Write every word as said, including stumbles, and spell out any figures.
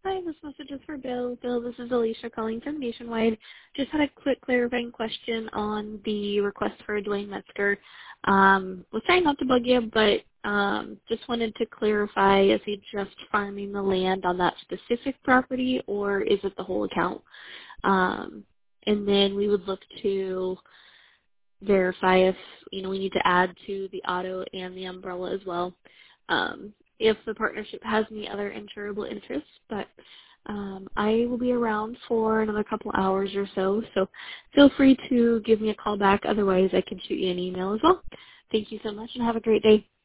Hi, this message is for Bill. Bill, this is Alicia calling from Nationwide. Just had a quick clarifying question on the request for Dwayne Metzger. Um, was trying not to bug you, but um, just wanted to clarify, is he just farming the land on that specific property, or is it the whole account? Um, and then we would look to verify if, you know, we need to add to the auto and the umbrella as well. Um, if the partnership has any other insurable interests, but um, I will be around for another couple hours or so, so feel free to give me a call back. Otherwise, I can shoot you an email as well. Thank you so much and have a great day.